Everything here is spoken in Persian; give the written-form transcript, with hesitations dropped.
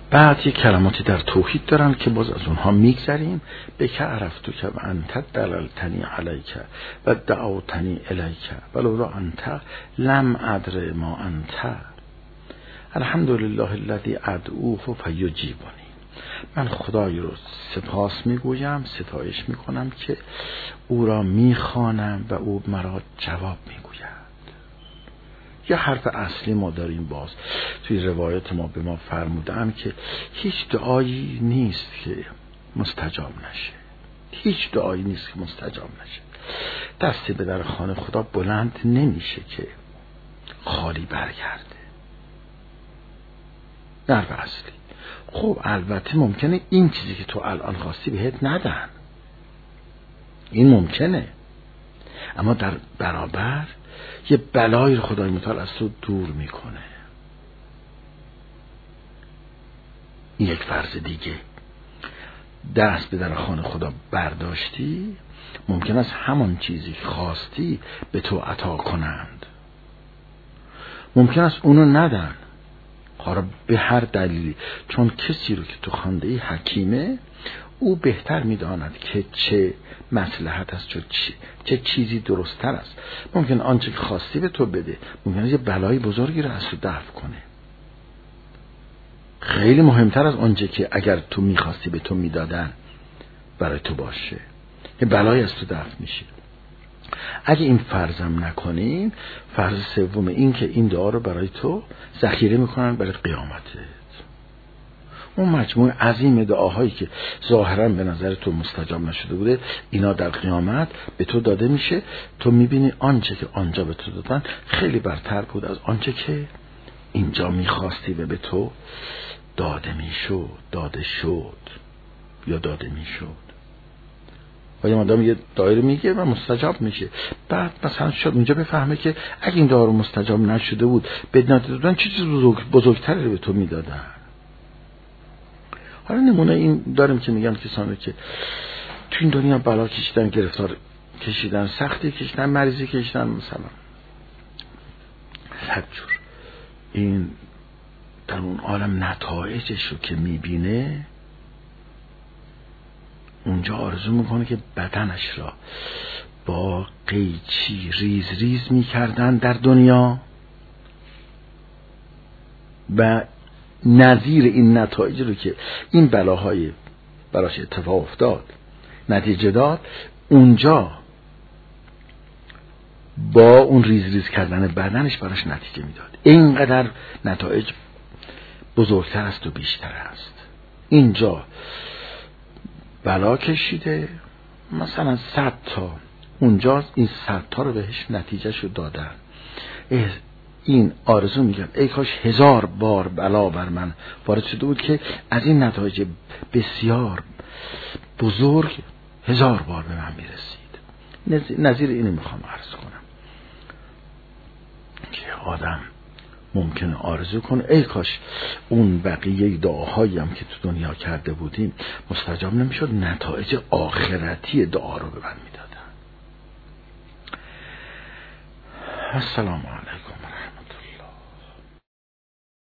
بعد یک کلماتی در توحید دارن که باز از اونها میگذریم. به که عرفتو که و انت دللتنی علیک و دعوتنی الیک ولولا انت لم ادر ما انت الحمدلله الذی ادعوه فیجیبنی. من خدای رو سپاس میگویم، ستایش میکنم که او را میخوانم و او مرا جواب میگوید. یه حرف اصلی ما داریم، باز توی روایت ما به ما فرمودن که هیچ دعایی نیست که مستجاب نشه، هیچ دعایی نیست که مستجاب نشه. دستی به در خانه خدا بلند نمیشه که خالی برگرده. حرف اصلی. خب البته ممکنه این چیزی که تو الان خواستی بهت ندن، این ممکنه، اما در برابر یه بلایی رو خدای متعال از تو دور میکنه. این یک فرض دیگه. دست به در خانه خدا برداشتی، ممکن است همان چیزی که خواستی به تو عطا کنند، ممکن است اونو ندن، حالا به هر دلیلی، چون کسی رو که تو خوانده ای حکیمه، او بهتر میداند که چه مصلحت است، چه چیزی درست‌تر است. ممکن آنچه که خواستی به تو بده، ممکن یه بلای بزرگی رو از تو دفع کنه، خیلی مهمتر از آنچه که اگر تو میخواستی به تو میدادن برای تو باشه. یه بلای از تو دفع میشه. اگه این فرضم نکنین، فرض سوم این که این دعا رو برای تو ذخیره میکنن برای قیامته. اون مجموعه عظیم دعاهایی که ظاهرا به نظر تو مستجاب نشده بوده، اینا در قیامت به تو داده میشه. تو میبینی آنچه که آنجا به تو دادن خیلی برتر بود از آنچه که اینجا میخواستی و به تو داده میشد. و یه آدم یه دایره میگه و مستجاب میشه، بعد مثلا شد اونجا بفهمه که اگه این دعا رو مستجاب نشده بود بدنا دادن چه چیز بزرگتری رو به تو میدادن. حالا نمونه این داریم که میگن کسانی که تو این دنیا بلا کشیدن، گرفتار کشیدن، سختی کشیدن، مریضی کشیدن، مثلا هر جور، این در اون عالم نتایجش رو که میبینه، اونجا آرزو میکنه که بدنش را با قیچی ریز ریز میکردن در دنیا و نظیر این نتایج رو که این بلاهای براش اتفاق افتاد نتیجه داد، اونجا با اون ریز ریز کردن بدنش براش نتیجه میداد. اینقدر نتایج بزرگتر است و بیشتر است. اینجا بلا کشیده مثلا 100 تا، اونجا این 100 تا رو بهش نتیجه شو دادن. این آرزو میگن ای کاش 1000 بار بلا بر من وارد شده بود که از این نتایج بسیار بزرگ 1000 بار به من میرسید. نظیر اینو میخوام عرض کنم که آدم ممکنه آرزو کنه ای کاش اون بقیه دعاهایی هم که تو دنیا کرده بودیم مستجاب نمیشد، نتایج آخرتی دعا رو به من میدادن. السلام علیکم.